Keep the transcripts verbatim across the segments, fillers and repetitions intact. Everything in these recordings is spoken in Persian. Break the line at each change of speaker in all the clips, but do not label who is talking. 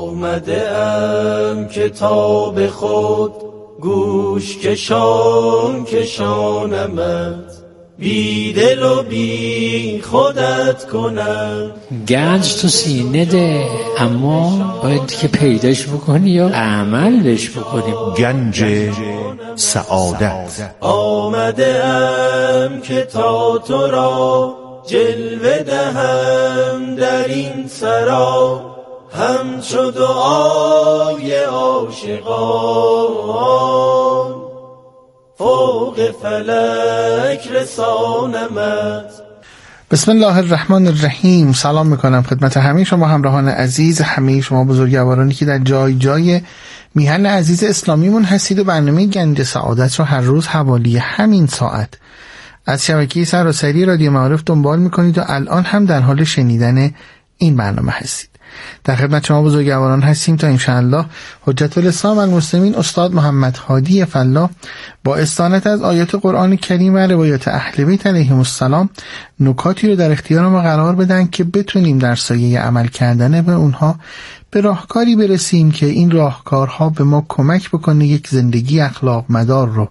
آمده ام کتاب خود گوش کشان کشانمت، بی دل و بی خودت کنم.
گنج تو سینه ده، اما باید که پیداش بکنی یا عملش بکنی.
گنج سعادت.
آمده ام که تا تو را جلوه دهم در این سرا، همچو دعای عاشقان فوق فلک رسانمت.
بسم الله الرحمن الرحیم. سلام میکنم خدمت همه شما همراهان عزیز، همه شما بزرگوارانی که در جای جای میهن عزیز اسلامیمون هستید و برنامه گنج سعادت رو هر روز حوالی همین ساعت از شبکه سراسری رادیو معارف دنبال میکنید و الان هم در حال شنیدن این برنامه هستید. در خدمت شما بزرگواران هستیم تا انشاءالله حجت الاسلام المسلمین استاد محمد هادی فلاح با استعانت از آیات قرآن کریم و روایات اهل بیت علیهم السلام نکاتی رو در اختیار ما قرار بدن که بتونیم در سایه عمل کردن به اونها به راهکاری برسیم که این راهکارها به ما کمک بکنه یک زندگی اخلاق مدار رو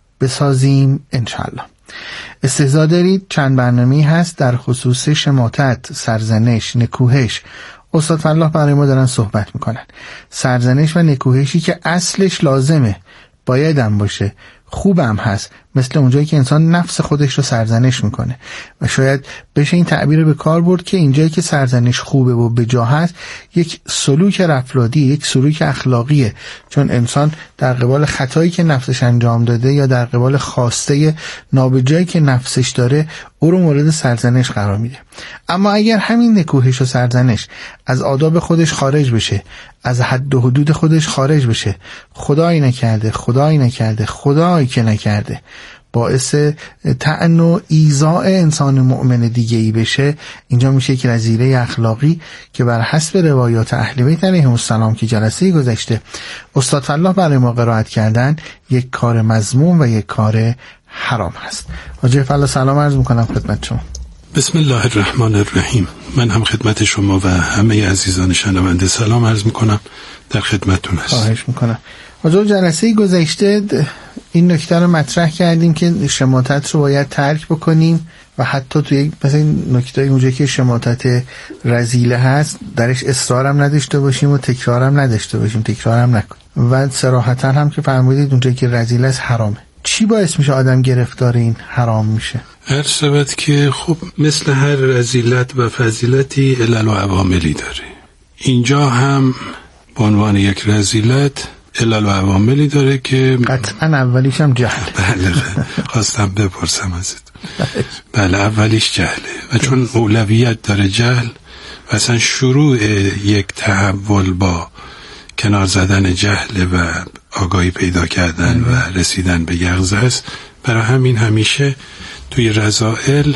بسازیم انشاءالله. استحضار دارید چند برنامه‌ای هست در خصوص شماتت، سرزنش، نکوهش. استاد فلاح برای ما دارن صحبت میکنن. سرزنش و نکوهشی که اصلش لازمه، بایدم باشه، خوبم هست، مثل اونجایی که انسان نفس خودش رو سرزنش میکنه و شاید بشه این تعبیر به کار برد که اینجایی که سرزنش خوبه و به جا هست یک سلوک رفتاری، یک سلوک اخلاقیه، چون انسان در قبال خطایی که نفسش انجام داده یا در قبال خواسته نابجایی که نفسش داره او رو مورد سرزنش قرار میده. اما اگر همین نکوهش و سرزنش از آداب خودش خارج بشه، از حد و حدود خودش خارج بشه، خدایی نکرده خدایی نکرده خدایی که نکرده باعث طعن و ایذاء انسان مؤمن دیگه ای بشه، اینجا میشه یک رذیله اخلاقی که بر حسب روایات اهل بیت علیهم السلام که جلسه گذشته استاد فلاح برای ما قرائت کردن یک کار مذموم و یک کار حرام هست. حاجی فلاح سلام عرض میکنم خدمت شما.
بسم الله الرحمن الرحیم. من هم خدمت شما و همه عزیزان شنونده سلام عرض میکنم، در خدمتتون هستم.
خواهش میکنم. حاجی جلسه گذشته این نکته رو مطرح کردیم که شماتت رو باید ترک بکنیم و حتی توی مثلا این نکته اونجایی که شماتت رذیله هست درش اصرارم نداشته باشیم و تکرارم نداشته باشیم، تکرارم نکنیم و صراحتا هم که فرمودید اونجایی که رذیله است حرامه. چی باعث میشه آدم گرفتار این حرام میشه؟
هر سبت که خب مثل هر رذیلت و فضیلتی علل و عواملی داره. اینجا هم به عنوان یک رذیلت علل و عواملی داره که
قطعا اولیش هم جهل.
بله خواستم بپرسم ازت. بله اولیش جهله و چون اولویت داره جهل و اصلا شروع یک تحول با کنار زدن جهل و آگاهی پیدا کردن و رسیدن به یقظه است، برای همین همیشه توی رذائل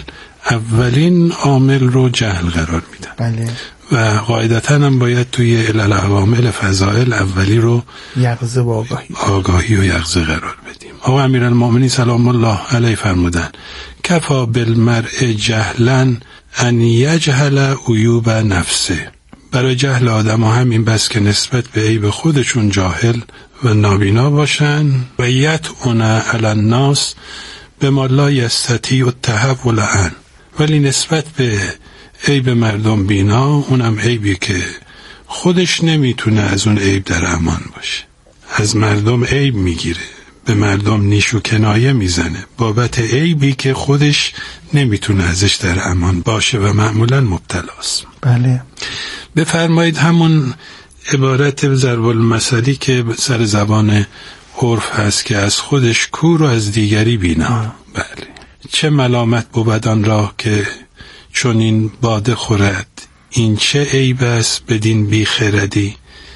اولین عامل رو جهل قرار میدن.
بله.
و قاعدتا هم باید توی علل عوامل فضائل اولی رو
یقظه و آگاهی
آگاهی و یقظه قرار بدیم. آقا امیرالمومنین سلام الله علیه فرمودن کفا بالمرء جهلا ان یجهل عیوب نفسه. برای جهل آدم ها هم این بس که نسبت به عیب خودشون جاهل و نابینا باشن و یتعن علی الناس بما لا یستطیع التحول عنه، ولی نسبت به عیب مردم بینا، اونم عیبی که خودش نمیتونه از اون عیب در امان باشه، از مردم عیب میگیره، به مردم نیش و کنایه میزنه بابت عیبی که خودش نمیتونه ازش در امان باشه و معمولا مبتلاست.
بله.
بفرمایید همون عبارت ضرب المثلی که سر زبان عرف هست که از خودش کور و از دیگری بینا. بله. چه ملامت بود آن راه که چون این باده خورد، این چه عیب است بدین بی خردی،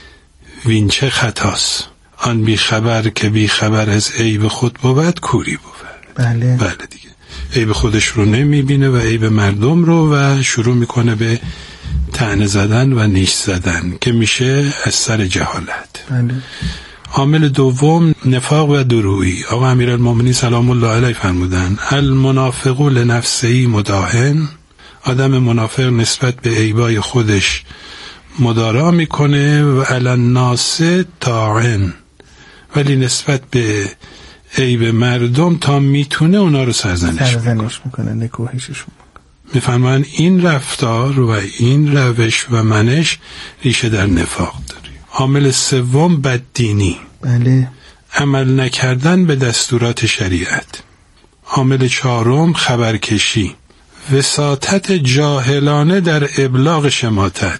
وین چه خطاست آن بی خبر که بی خبر از عیب خود بود کوری بود.
بله.
بله دیگه عیب خودش رو نمیبینه و عیب مردم رو و شروع میکنه به طعنه زدن و نیش زدن که میشه از سر جهالت.
بله.
عامل دوم نفاق و درویی. آقا امیرالمومنین سلام الله علیه فرمودن المنافق لنفسه مداهن. آدم منافق نسبت به عیبای خودش مدارا میکنه و علی الناس طاعن، ولی نسبت به عیب مردم تا میتونه اونا رو سرزنش,
سرزنش میکنه، نکوهششون.
میفهمن این رفتار و این روش و منش ریشه در نفاق داره. عامل سوم بددینی،
بله،
عمل نکردن به دستورات شریعت. عامل چهارم خبرکشی، وساطت جاهلانه در ابلاغ شماتت.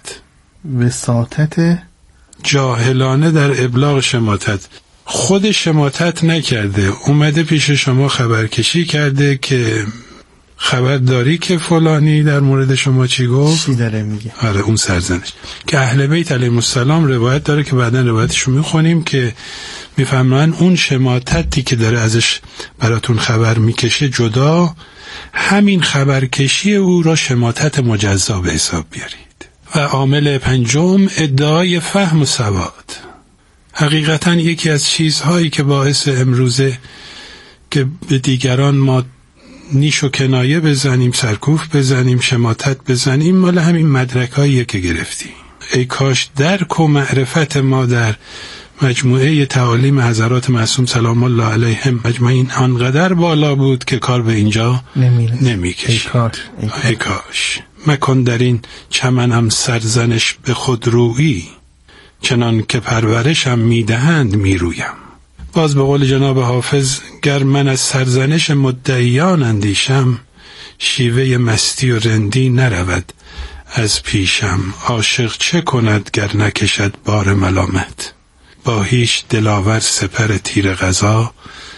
وساطت
جاهلانه در ابلاغ شماتت، خود شماتت نکرده، اومده پیش شما خبرکشی کرده که خبرداری که فلانی در مورد شما چی گفت،
چی داره میگه.
آره اون سرزنش که اهل بیت علیهم السلام روایت داره که بعداً روایتشو میخونیم که میفهمن اون شماتتی که داره ازش براتون خبر میکشه جدا، همین خبرکشی او را شماتت مجزا به حساب بیارید. و عامل پنجم ادعای فهم و سواد. حقیقتاً یکی از چیزهایی که باعث امروزه که به دیگران ما نیش و کنایه بزنیم، سرکوف بزنیم، شماتت بزنیم، مال همین مدرکاییه که گرفتیم. ای کاش درک و معرفت ما در مجموعه تعالیم حضرات معصوم سلام الله علیهم اجمعین آنقدر بالا بود که کار به اینجا نمیکشید.
ای کاش.
ای کاش مکن در این چمنم سرزنش به خود رویی، چنان که پرورشم میدهند میرویم. باز به قول جناب حافظ، گر من از سرزنش مدعیان اندیشم، شیوه مستی و رندی نرود از پیشم. عاشق چه کند گر نکشد بار ملامت، با هیچ دلاور سپر تیر قضا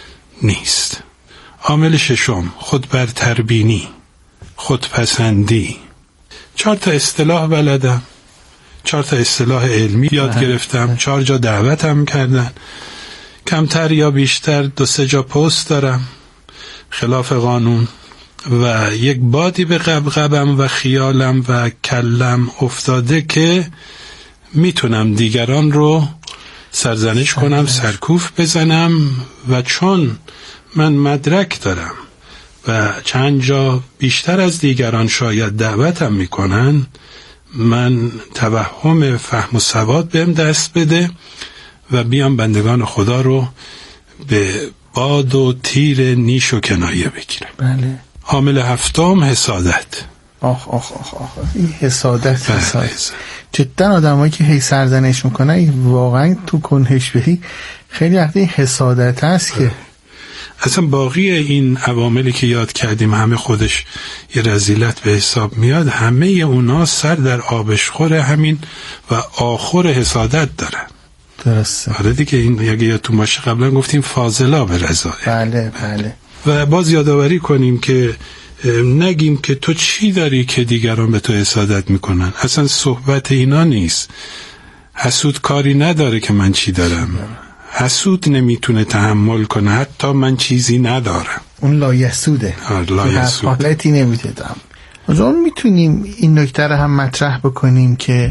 نیست. عامل ششم خود بر تربینی، خودپسندی. چهار تا اصطلاح بلدم، چهار تا اصطلاح علمی یاد گرفتم، چهار جا دعوتم کردن، کمتر یا بیشتر دو سه جا پست دارم خلاف قانون و یک بادی به قبقبم و خیالم و کلم افتاده که میتونم دیگران رو سرزنش کنم، سرکوف بزنم و چون من مدرک دارم و چند جا بیشتر از دیگران شاید دعوتم میکنن، من توهم فهم و سواد بهم دست بده و بیام بندگان خدا رو به باد و تیر نیش و کنایه بگیرم.
بله.
عامل هفتم حسادت.
آخ آخ آخ آخ این حسادت. حسادت جدا آدمایی که هی سرزنش میکنن واقعا تو کنهش بری خیلی وقتی حسادت هست که
اصلا باقی این عواملی که یاد کردیم همه خودش یه رذیلت به حساب میاد. همه اونا سر در آبشخور همین و آخر حسادت دارن.
درسته.
آره دیگه، این اگه یادتون باشه قبلا گفتیم فاضلا به رضا.
بله بله.
و باز یادآوری کنیم که نگیم که تو چی داری که دیگران به تو حسادت میکنن. اصلا صحبت اینا نیست. حسود کاری نداره که من چی دارم. حسود نمیتونه تحمل کنه حتی من چیزی ندارم.
اون لایسوده.
لایسود.
حالتی نمیتونم. از اون میتونیم این نکته رو هم مطرح بکنیم که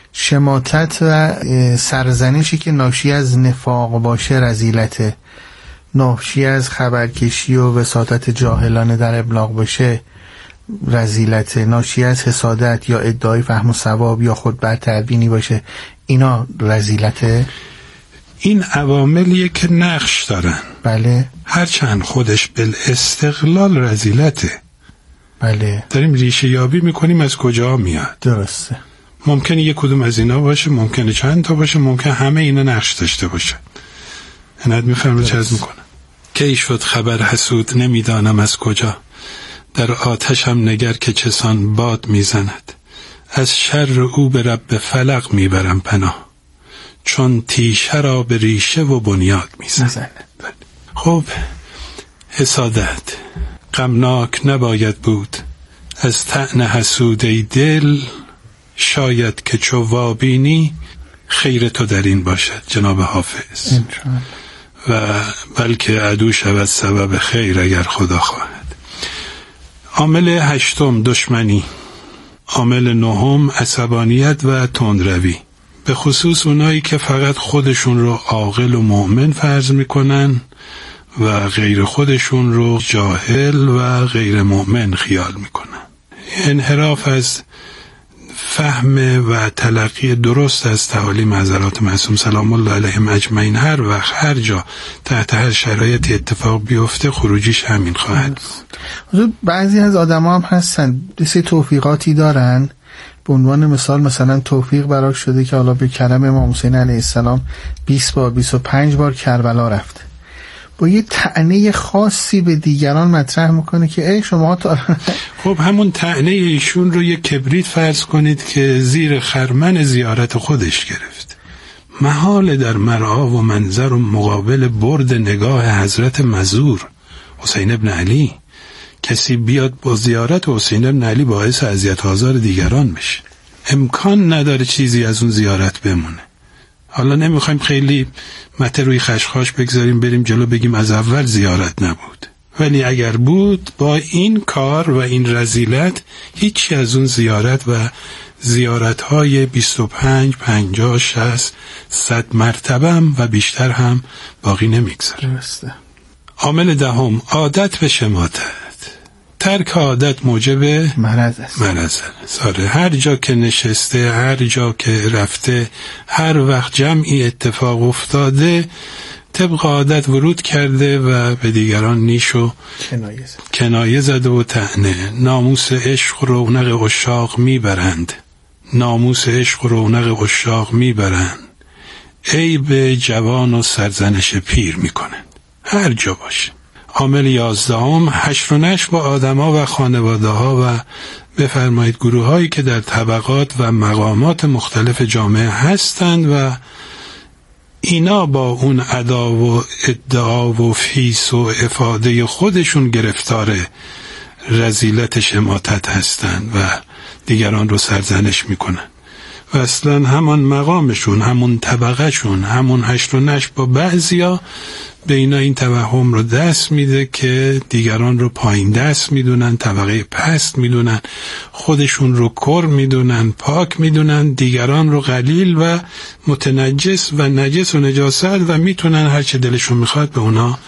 شماتت و سرزنشی که ناشی از نفاق باشه رذیلته، ناشی از خبرکشی و وساطت جاهلانه در ابلاغ باشه رذیلته، ناشی از حسادت یا ادعای فهم و ثواب یا خود بر تربینی باشه اینا رذیلته.
این عواملیه که نقش دارن.
بله.
هرچند خودش بالاستقلال رذیلته.
بله.
داریم ریشه یابی میکنیم از کجا میاد.
درسته.
ممکنه یک کدوم از اینا باشه، ممکنه چند تا باشه، ممکنه همه اینا نقش داشته باشه. اینت میفهمه چه از میکنه. کی شد خبر حسود نمیدانم از کجا، در آتشم نگر که چسان باد میزند، از شر او به رب فلق میبرم پناه، چون تیشه را به ریشه و بنیاد میزند. خب حسادت غمناک نباید بود از طعن حسودی دل، شاید که چو وابینی خیر تو در این باشد. جناب حافظ. و بلکه عدو شود سبب خیر اگر خدا خواهد. عامل هشتم دشمنی. عامل نهم عصبانیت و تندروی، به خصوص اونایی که فقط خودشون رو عاقل و مؤمن فرض میکنن و غیر خودشون رو جاهل و غیر مؤمن خیال میکنن. انحراف از فهم و تلقی درست از تعالیم حضرات معصوم سلام الله علیهم اجمعین هر وقت هر جا تحت هر شرایطی اتفاق بیفته خروجیش همین خواهد بود.
بعضی از آدم هم هستن سه توفیقاتی دارن، به عنوان مثال مثلا توفیق براش شده که حالا به کرم امام حسین علیه السلام بیست بار بیست و پنج بار کربلا رفته، با یه طعنه خاصی به دیگران مطرح میکنه که ای شما تا
خب همون طعنه ایشون رو یک کبریت فرض کنید که زیر خرمن زیارت خودش گرفت. محال در مرعا و منظر و مقابل برد نگاه حضرت مزور حسین ابن علی کسی بیاد با زیارت حسین ابن علی باعث اذیت آزار دیگران بشه. امکان نداره چیزی از اون زیارت بمونه. حالا نمیخوایم خیلی مته روی خشخاش بگذاریم بریم جلو بگیم از اول زیارت نبود، ولی اگر بود با این کار و این رذیلت هیچی از اون زیارت و زیارت‌های بیست و پنج، پنجاه، شصت، صد مرتبه هم و بیشتر هم باقی نمیگذاره. عامل دهم عادت به شماتت. ترک عادت موجب
مرض است.
مرض است. هر جا که نشسته، هر جا که رفته، هر وقت جمعی اتفاق افتاده طبق عادت ورود کرده و به دیگران نیشو
کنایه زده,
کنایه زده و طعنه. ناموس عشق و رونق عشاق میبرند. ناموس عشق و رونق عشاق میبرند. عیب جوان و سرزنش پیر میکنند. هر جا باشه. عامل یازدهم حشر و نشر با آدم‌ها و خانواده‌ها و بفرمایید گروه هایی که در طبقات و مقامات مختلف جامعه هستند و اینا با اون ادا و ادعا و فیس و افاده خودشون گرفتار رذیلت شماتت هستند و دیگران رو سرزنش میکنن و اصلا همون مقامشون، همون طبقهشون، همون حشر و نشر با بعضیا به اینا این توهم رو دست میده که دیگران رو پایین دست میدونن، طبقه پست میدونن، خودشون رو کر میدونن، پاک میدونن، دیگران رو قلیل و متنجس و نجس و نجاست و میتونن هر چه دلشون میخواد به اونا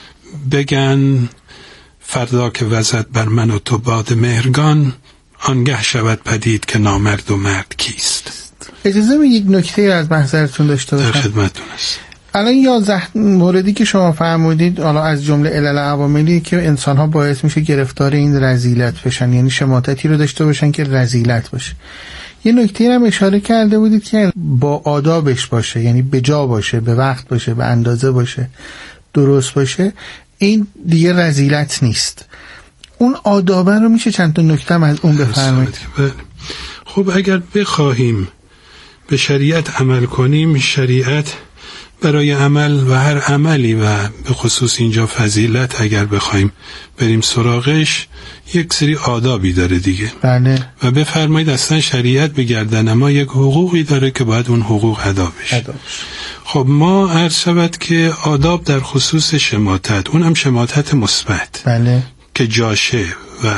بگن. فردا که وزد بر من و تو باد مهرگان، آنگه شود پدید که نامرد و مرد کیست.
اجازه می یک نکته از محضرتون داشته باشم.
در خدمتتون است.
الان یازده موردی که شما فرمودید حالا از جمله علل عواملی که انسان ها باعث میشه گرفتار این رذیلت بشن، یعنی شماتتی رو داشته باشن که رذیلت باشه. یه نکته هم اشاره کرده بودید که با آدابش باشه، یعنی به جا باشه، به وقت باشه، به اندازه باشه، درست باشه، این دیگه رذیلت نیست. اون آدابه رو میشه چند تا نکته از اون بفرمایید؟
خب اگر بخواهیم به شریعت عمل کنیم، شریعت برای عمل و هر عملی و به خصوص اینجا فضیلت اگر بخوایم بریم سراغش یک سری آدابی داره دیگه.
بله.
و بفرمایید اصلا شریعت به گردن ما یک حقوقی داره که باید اون حقوق ادا بشه. خب ما عرض شود که آداب در خصوص شماتت، اونم شماتت مثبت.
بله.
که جاشه و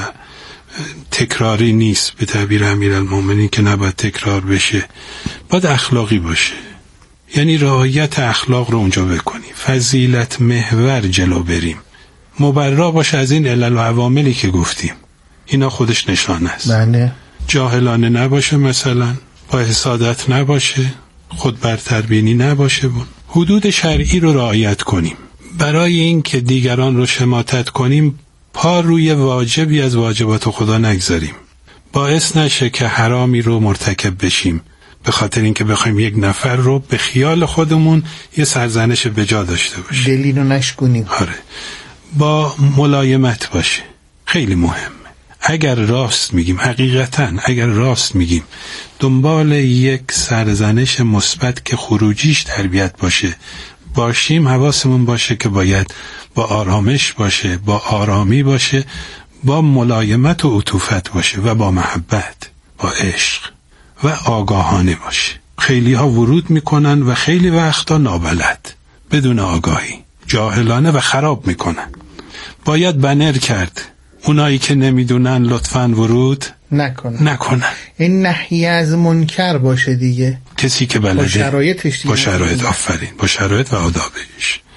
تکراری نیست، به تعبیر امیرالمومنین که نباید تکرار بشه، باید اخلاقی باشه، یعنی رعایت اخلاق رو اونجا بکنی، فضیلت محور جلو بریم، مبرا باشه از این علل و عواملی که گفتیم، اینا خودش نشانه است.
بله.
جاهلانه نباشه، مثلا با حسادت نباشه، خود برتربینی نباشه، حدود شرعی رو رعایت کنیم. برای این که دیگران رو شماتت کنیم پا روی واجبی از واجبات خدا نگذاریم، باعث نشه که حرامی رو مرتکب بشیم به خاطر اینکه بخوایم یک نفر رو به خیال خودمون یه سرزنش بجا داشته باشیم،
دلیل رو نشکنیم.
آره. با ملایمت باشه، خیلی مهمه. اگر راست میگیم، حقیقتا اگر راست میگیم، دنبال یک سرزنش مثبت که خروجیش تربیت باشه باشیم، حواسمون باشه که باید با آرامش باشه، با آرامی باشه، با ملایمت و عطوفت باشه و با محبت، با عشق و آگاهانه باشه. خیلی ها ورود میکنن و خیلی وقتا نابلد، بدون آگاهی، جاهلانه و خراب میکنن. باید بنر کرد اونایی که نمیدونن لطفاً ورود
نکنن
نکنن
این نهی از منکر باشه دیگه،
کسی که بلده
با شرایطش دیگه،
با شرایط، آفرین، با شرایط و آدابش.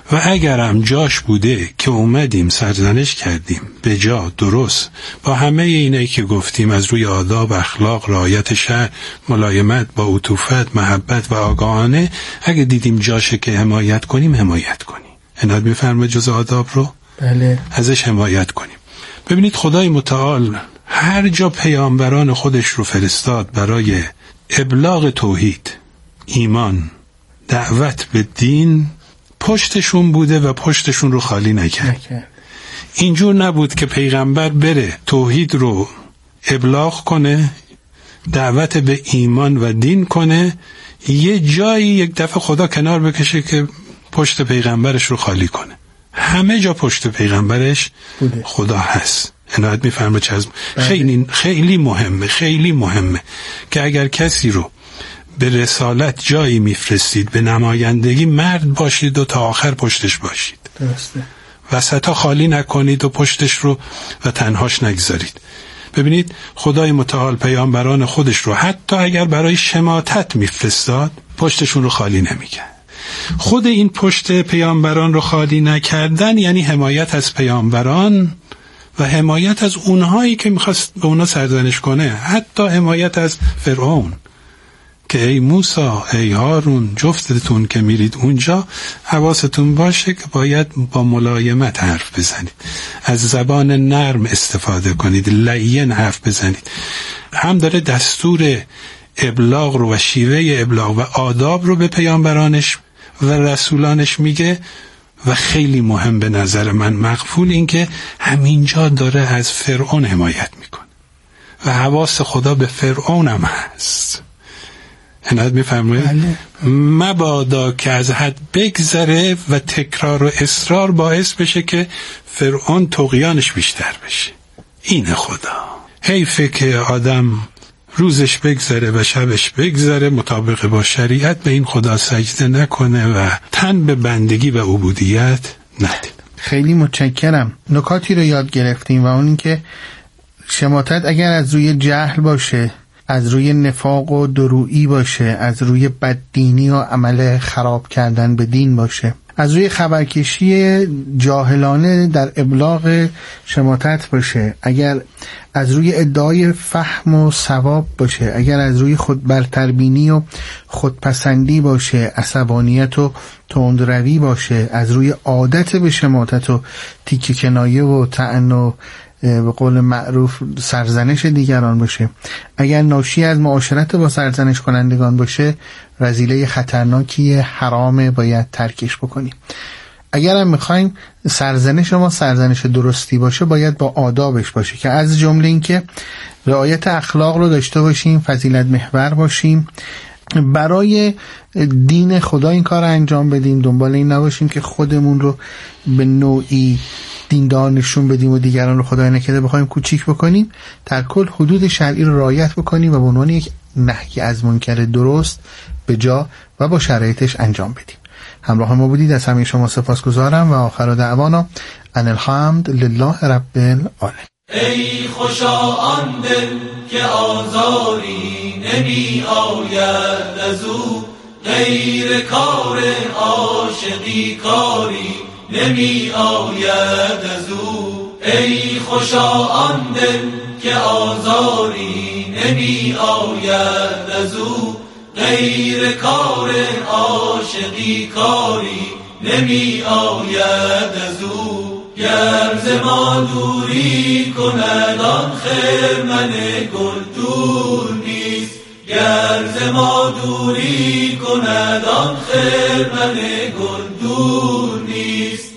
و اگرم جاش بوده که اومدیم سرزنش کردیم به جا درست با همه اینایی که گفتیم از روی آداب، اخلاق، رعایت شرع، ملایمت با عطوفت، محبت و آگاهانه، اگه دیدیم جاشه که حمایت کنیم حمایت کنیم. عنایت می‌فرمایید جز آداب رو
بله
ازش حمایت کنیم. ببینید خدای متعال هر جا پیامبران خودش رو فرستاد برای ابلاغ توحید، ایمان، دعوت به دین، پشتشون بوده و پشتشون رو خالی نکرد. اینجور نبود که پیغمبر بره توحید رو ابلاغ کنه، دعوت به ایمان و دین کنه، یه جایی یک دفعه خدا کنار بکشه که پشت پیغمبرش رو خالی کنه. همه جا پشت پیغمبرش بوده. خدا هست. عنایت می‌فرمایید چه از خیلی خیلی مهمه، خیلی مهمه که اگر کسی رو به رسالت جایی میفرستید، به نمایندگی مرد باشید و تا آخر پشتش باشید.
درسته.
وسطا خالی نکنید و پشتش رو و تنهاش نگذارید. ببینید خدای متعال پیامبران خودش رو حتی اگر برای شماتت میفرستاد پشتشون رو خالی نمیکرد. خود این پشت پیامبران رو خالی نکردن یعنی حمایت از پیامبران و حمایت از اونهایی که میخواست به اونا سرزنش کنه، حتی حمایت از فرعون که ای موسی، ای هارون، جفتتون که میرید اونجا حواستون باشه که باید با ملایمت حرف بزنید، از زبان نرم استفاده کنید، لین حرف بزنید. هم داره دستور ابلاغ رو و شیوه ابلاغ و آداب رو به پیامبرانش و رسولانش میگه و خیلی مهم به نظر من مقبول این که همینجا داره از فرعون حمایت میکنه و حواس خدا به فرعون هم هست. عنایت میفرمایید؟ بله. مبادا که از حد بگذره و تکرار و اصرار باعث بشه که فرعون طغیانش بیشتر بشه. این خدا. حیفه که آدم روزش بگذره و شبش بگذره مطابق با شریعت به این خدا سجده نکنه و تن به بندگی و عبودیت نده.
خیلی متشکرم. نکاتی رو یاد گرفتیم و اون این که شماتت اگر از روی جهل باشه، از روی نفاق و درویی باشه، از روی بددینی و عمل خراب کردن به دین باشه، از روی خبرکشی جاهلانه در ابلاغ شماتت باشه، اگر از روی ادعای فهم و ثواب باشه، اگر از روی خود برتربینی و خودپسندی باشه، عصبانیت و تندروی باشه، از روی عادت به شماتت و تیکه کنایه و طعن و به قول معروف سرزنش دیگران باشه، اگر ناشی از معاشرت با سرزنش کنندگان باشه، رذیله خطرناکی حرامه، باید ترکش بکنیم. اگر هم میخوایم سرزنش ما سرزنش درستی باشه باید با آدابش باشه که از جمله این که رعایت اخلاق رو داشته باشیم، فضیلت محور باشیم، برای دین خدا این کار رو انجام بدیم، دنبال این نباشیم که خودمون رو به نوعی دیندار نشون بدیم و دیگران رو خدای نکرده بخوایم کوچیک بکنیم، در کل حدود شرعی رو رعایت بکنیم و به عنوان یک نهی از منکر درست به جا و با شرایطش انجام بدیم. همراه ما بودید، از همه شما سپاسگزارم و آخر دعوانا ان الحمد لله رب العالمین.
ای خوشا آن دل که آزاری نمی آید از او، غیر کار عاشقی کاری نمی آید از او. ای خوشا آن دل که آزاری نمی آید از او، غیر کار عاشقی کاری نمی آید از او. گر ز ما دوری کند آن خرمن گل دور نیست، گر ز ما دوری کند آن خرمن گل دور نیست.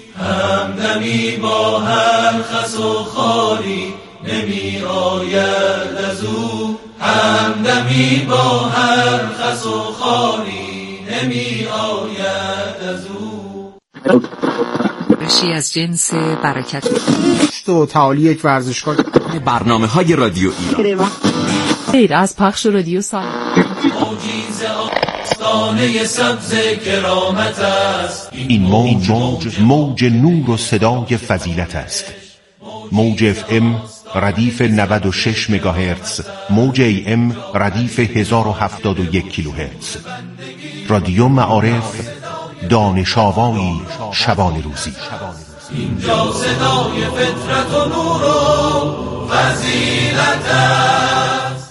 همدمی با هر خس و خاری نمی آید از او، همدمی با هر خس و خاری نمی آید از او.
بخشی از جنس برکت
تو تعالی یک ورزشکار.
برنامه های رادیو ایران
غیر از پخش رادیو سال
موجیز آستانه سبز کرامت است.
این موج موج, موج نور و صدای فضیلت است. موج اف ام ردیف نود و شش مگاهرتز، موج ای ام ردیف هزار و هفتاد و یک کیلوهرتز. رادیو معارف دانش آوایی شبان روزی.
اینجا صدای فطرت و نور و فضیلت است.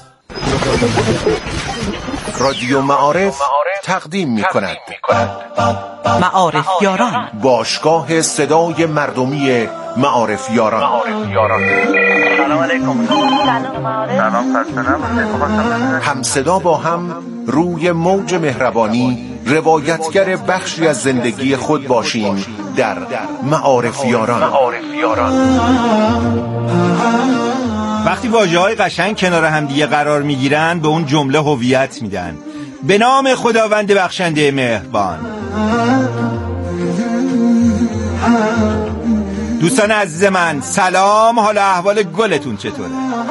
رادیو معارف تقدیم می کند
معارف یاران،
باشگاه صدای مردمی معارف یاران.
سلام علیکم. سلام خستنم.
هم صدا با هم روی موج مهربانی روایتگر بخشی از زندگی خود باشیم در معارف یاران.
وقتی واژه‌های قشنگ کنار هم دیگه قرار میگیرن به اون جمله هویت میدن. به نام خداوند بخشنده مهربان. دوستان عزیز من سلام، حالا احوال گلتون چطوره؟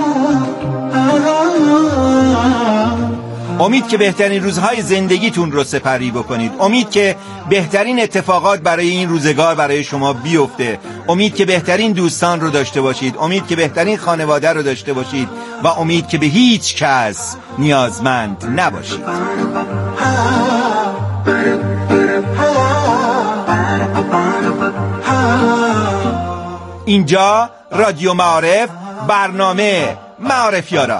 امید که بهترین روزهای زندگیتون رو سپری بکنید. امید که بهترین اتفاقات برای این روزگار برای شما بیفته. امید که بهترین دوستان رو داشته باشید. امید که بهترین خانواده رو داشته باشید و امید که به هیچ کس نیازمند نباشید. اینجا رادیو معارف، برنامه معارف یاران.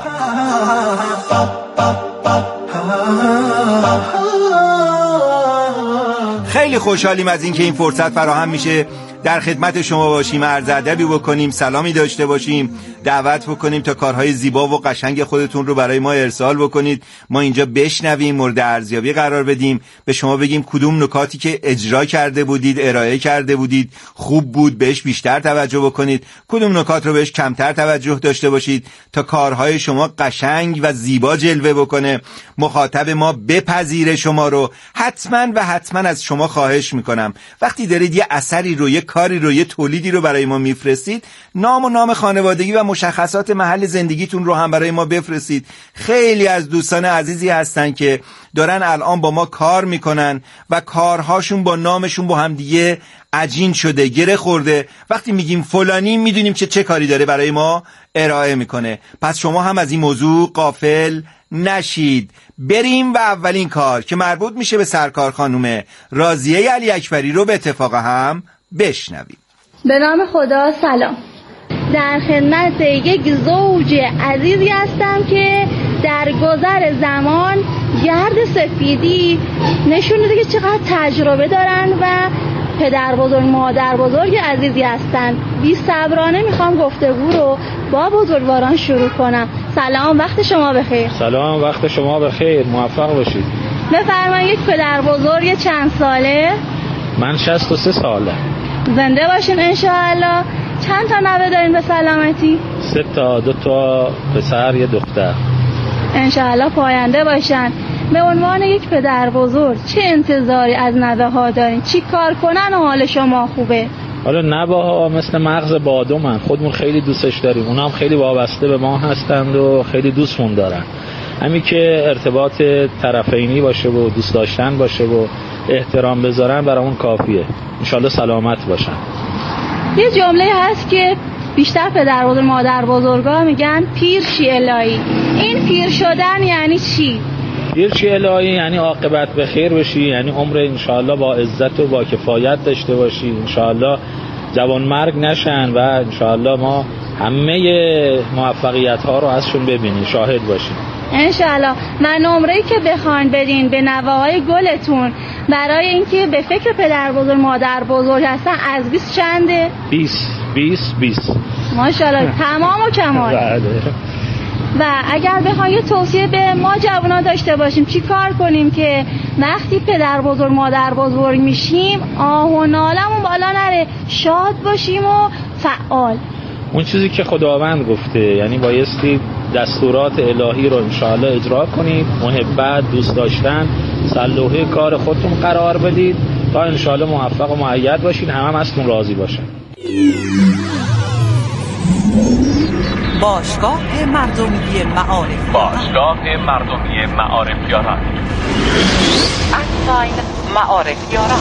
خیلی خوشحالیم از اینکه این فرصت فراهم میشه در خدمت شما باشیم، عرض ادبی بکنیم، سلامی داشته باشیم، دعوت بکنیم تا کارهای زیبا و قشنگ خودتون رو برای ما ارسال بکنید، ما اینجا بشنویم، مورد ارزیابی قرار بدیم، به شما بگیم کدوم نکاتی که اجرا کرده بودید، ارائه کرده بودید خوب بود، بهش بیشتر توجه بکنید، کدوم نکات رو بهش کمتر توجه داشته باشید تا کارهای شما قشنگ و زیبا جلوه بکنه، مخاطب ما بپذیره شما رو. حتما و حتما از شما خواهش میکنم وقتی دارید یه اثری رو، یه کاری رو، یه تولیدی رو برای ما میفرستید، نام و نام خانوادگی و مشخصات محل زندگیتون رو هم برای ما بفرستید. خیلی از دوستان عزیزی هستن که دارن الان با ما کار میکنن و کارهاشون با نامشون با هم دیگه عجین شده، گره خورده. وقتی میگیم فلانی میدونیم که چه کاری داره برای ما ارائه میکنه. پس شما هم از این موضوع غافل نشید. بریم و اولین کار که مربوط میشه به سرکار خانم راضیه علی اکبری رو به اتفاق هم بشنویم.
به نام خدا. سلام. در خدمت یک زوج عزیزی هستم که در گذر زمان گرد سفیدی نشون میده که چقدر تجربه دارن و پدر بزرگ مادر بزرگ عزیزی هستن. بی صبرانه میخوام گفتگو رو با بزرگواران شروع کنم. سلام، وقت شما بخیر.
سلام، وقت شما بخیر، موفق باشید.
بفرمایید یک پدر بزرگ چند ساله؟
من شصت و سه ساله.
زنده باشین انشاءالله. چند تا نوه دارین به سلامتی؟
سه تا، دو تا پسر یه دختر.
انشاءالله پاینده باشن. به عنوان یک پدر بزرگ چه انتظاری از نوه ها دارین؟ چی کار کنن و حال شما خوبه؟
حالا نوه ها مثل مغز بادومن، خودمون خیلی دوستش داریم، اونا هم خیلی وابسته به ما هستند و خیلی دوستمون دارن. همین که ارتباط طرفینی باشه و دوست داشتن باشه و احترام بذارن برامون کافیه. انشالله سلامت باشن.
یه جمله هست که بیشتر پدر بزرگ مادر بزرگا میگن پیر شی الهی. این پیر شدن یعنی چی؟
پیر شی الهی یعنی عاقبت به خیر بشی، یعنی عمر انشالله با عزت و با کفایت داشته باشی، انشالله جوان مرگ نشن و انشالله ما همه موفقیت ها رو ازشون ببینیم، شاهد باشیم
انشالله. من نمره‌ای که بخواین بدین به نوه‌های گلتون برای اینکه به فکر پدر بزرگ مادر بزرگ هستن از بیست چنده؟
بیست بیست بیست
ماشاءالله. تمام و کمال. و اگر بخوایم یه توصیه به ما جوانان داشته باشیم چی کار کنیم که وقتی پدر بزرگ مادر بزرگ میشیم آه و نالمون بالا نره، شاد باشیم و فعال؟
اون چیزی که خداوند گفته، یعنی بایستی دستورات الهی رو انشاءالله اجرا کنید، محبت، دوست داشتن، سلوحه کار خودتون قرار بدید تا انشاءالله موفق و مؤید باشین، همه هم ازتون راضی باشن.
باشگاه مردمی معارف
باشگاه مردمی معارف یاران
انلاین معارف یاران.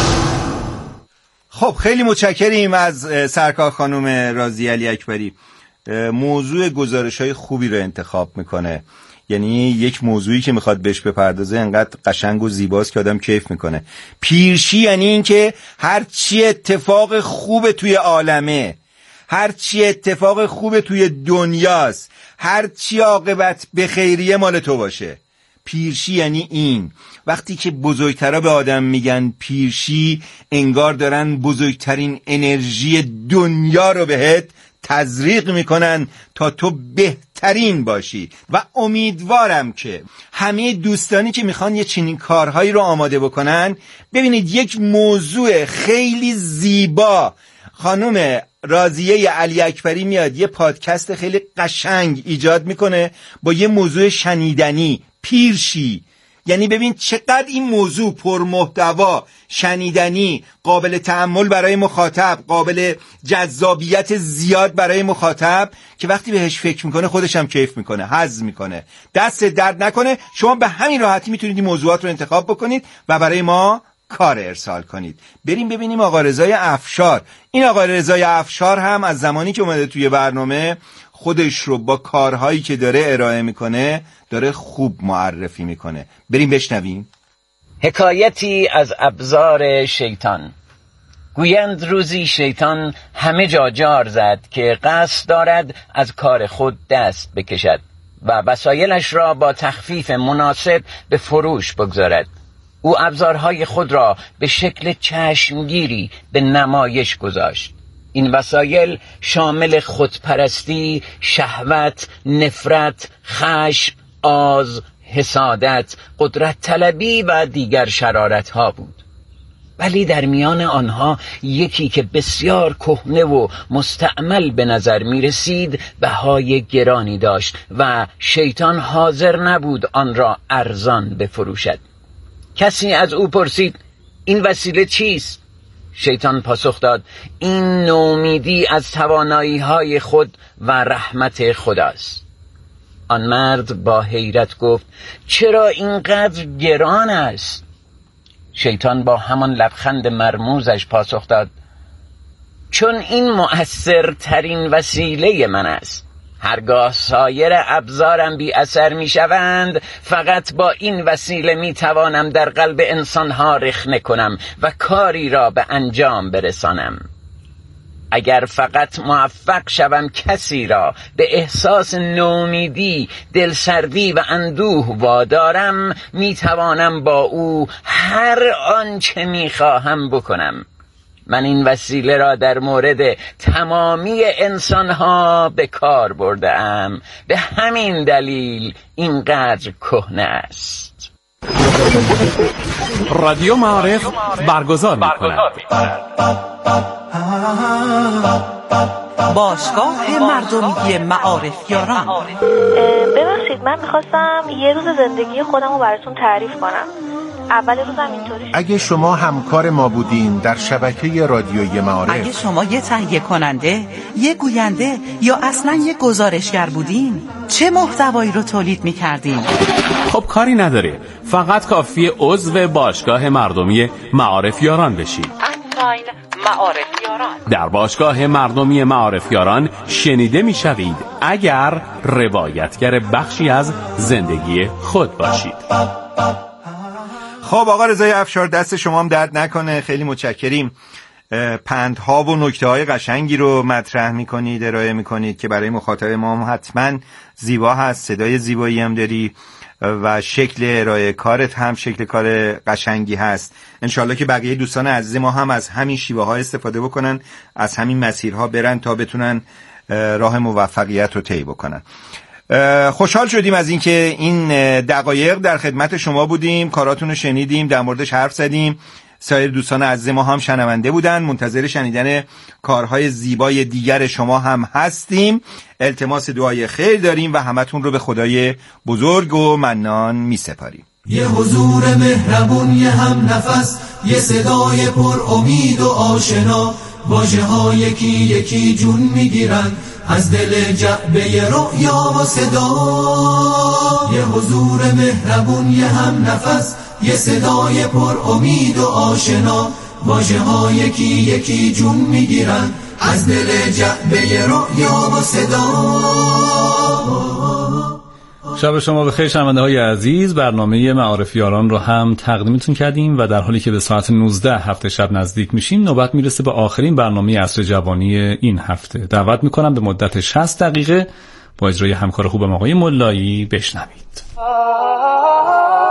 خب خیلی متشکریم از سرکار خانم راضیه علی اکبری. موضوع گزارش‌های خوبی رو انتخاب میکنه. یعنی یک موضوعی که میخواد بهش بپردازه انقدر قشنگ و زیباست که آدم کیف میکنه. پیرشی یعنی این که هر چی اتفاق خوب توی عالمه، هر چی اتفاق خوب توی دنیاست، هر چی عاقبت به خیریه مال تو باشه. پیرشی یعنی این. وقتی که بزرگترها به آدم میگن پیرشی، انگار دارن بزرگترین انرژی دنیا رو بهت تزریق میکنن تا تو بهترین باشی. و امیدوارم که همه دوستانی که میخوان یه چنین کارهایی رو آماده بکنن، ببینید یک موضوع خیلی زیبا، خانم راضیه علی اکبری میاد یه پادکست خیلی قشنگ ایجاد میکنه با یه موضوع شنیدنی، پیرشی. یعنی ببین چقدر این موضوع پرمحتوا، شنیدنی، قابل تأمل برای مخاطب، قابل جذابیت زیاد برای مخاطب، که وقتی بهش فکر میکنه خودش هم کیف میکنه، حظ میکنه. دست درد نکنه. شما به همین راحتی میتونید این موضوعات رو انتخاب بکنید و برای ما کار ارسال کنید. بریم ببینیم آقا رضای افشار. این آقا رضای افشار هم از زمانی که اومده توی برنامه خودش رو با کارهایی که داره ارائه میکنه داره خوب معرفی میکنه. بریم بشنویم.
حکایتی از ابزار شیطان. گویند روزی شیطان همه جا جار زد که قصد دارد از کار خود دست بکشد و وسایلش را با تخفیف مناسب به فروش بگذارد. او ابزارهای خود را به شکل چشمگیری به نمایش گذاشت. این وسایل شامل خودپرستی، شهوت، نفرت، خشم، آز، حسادت، قدرت طلبی و دیگر شرارت ها بود. ولی در میان آنها یکی که بسیار کهنه و مستعمل به نظر می رسید بهای گرانی داشت و شیطان حاضر نبود آن را ارزان بفروشد. کسی از او پرسید این وسیله چیست؟ شیطان پاسخ داد این نومیدی از توانایی های خود و رحمت خداست. آن مرد با حیرت گفت چرا اینقدر گران است؟ شیطان با همان لبخند مرموزش پاسخ داد چون این مؤثرترین وسیله من است. هرگاه سایر ابزارم بی اثر می شوند، فقط با این وسیله می توانم در قلب انسانها رخنه کنم و کاری را به انجام برسانم. اگر فقط موفق شوم کسی را به احساس نومیدی، دلسردی و اندوه وادارم، می توانم با او هر آنچه می خواهم بکنم. من این وسیله را در مورد تمامی انسانها به کار برده ام. به همین دلیل اینقدر کهنه است.
رادیو معارف برگزار می‌کند.
باشگاه مردمی معارفیاران.
ببخشید من میخواستم یه روز زندگی خودم رو براتون تعریف کنم. اول روزم اینطوری شد.
اگه شما همکار ما بودین در شبکه رادیویی معارف،
اگه شما یه تهیه کننده، یه گوینده یا اصلا یه گزارشگر بودین، چه محتوایی رو تولید میکردین؟
خب کاری نداره، فقط کافیه عضو باشگاه مردمی معارفیاران بشید.
معارفیاران.
در باشگاه مردمی معارفیاران شنیده میشوید اگر روایتگر بخشی از زندگی خود باشید.
خب آقا رضای افشار دست شما هم درد نکنه، خیلی متشکریم. پندها و نکته‌های قشنگی رو مطرح می‌کنید، ارائه می‌کنید که برای مخاطب ما هم حتما زیبا هست. صدای زیبایی هم داری و شکل ارائه کارت هم شکل کار قشنگی هست. انشالله که بقیه دوستان عزیز ما هم از همین شیوه ها استفاده بکنن، از همین مسیرها برن تا بتونن راه موفقیت رو طی بکنن. خوشحال شدیم از اینکه این دقایق در خدمت شما بودیم، کاراتون رو شنیدیم، در موردش حرف زدیم. سایر دوستان عزیز ما هم شنونده بودن، منتظر شنیدن کارهای زیبای دیگر شما هم هستیم. التماس دعای خیر داریم و همتون رو به خدای بزرگ و منان می سپاریم.
یه حضور مهربون، یه هم نفس، یه صدای پر امید و آشنا، واژه ها یکی یکی جون میگیرن از دل جعبه رؤیا و صدا. یه حضور مهربون، یه هم نفس، یه صدای پر امید و آشنا، واژه ها یکی یکی جون میگیرن از دل جعبه رؤیا و صدا.
شب شما بخیر شنونده های عزیز. برنامه معارف یاران رو هم تقدیمتون کردیم و در حالی که به ساعت نوزده هفته شب نزدیک میشیم نوبت میرسه به آخرین برنامه عصر جوانی این هفته. دعوت میکنم به مدت شصت دقیقه با اجرای همکار خوبم آقای ملایی بشنوید.